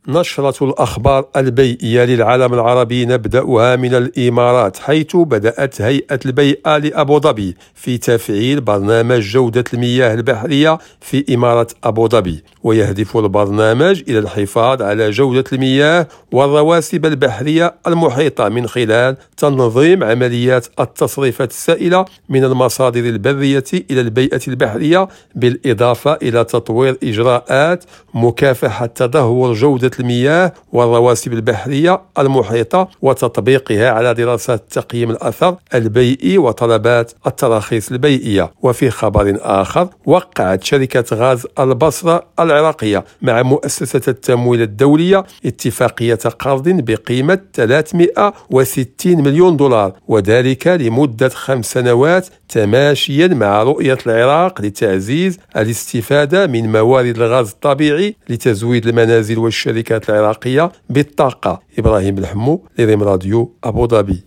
نشرة الأخبار البيئية للعالم العربي نبدأها من الإمارات، حيث بدأت هيئة البيئة لأبوظبي في تفعيل برنامج جودة المياه البحرية في إمارة أبوظبي، ويهدف البرنامج إلى الحفاظ على جودة المياه والرواسب البحرية المحيطة من خلال تنظيم عمليات التصريفات السائلة من المصادر البرية إلى البيئة البحرية، بالإضافة إلى تطوير إجراءات مكافحة تدهور جودة المياه والرواسب البحرية المحيطة وتطبيقها على دراسات تقييم الأثر البيئي وطلبات التراخيص البيئية. وفي خبر آخر، وقعت شركة غاز البصرة العراقية مع مؤسسة التمويل الدولية اتفاقية قرض بقيمة 360 مليون دولار، وذلك لمدة 5 سنوات، تماشيا مع رؤية العراق لتعزيز الاستفادة من موارد الغاز الطبيعي لتزويد المنازل والشركات العراقية بالطاقة. إبراهيم الحمو، لريم راديو، أبوظبي.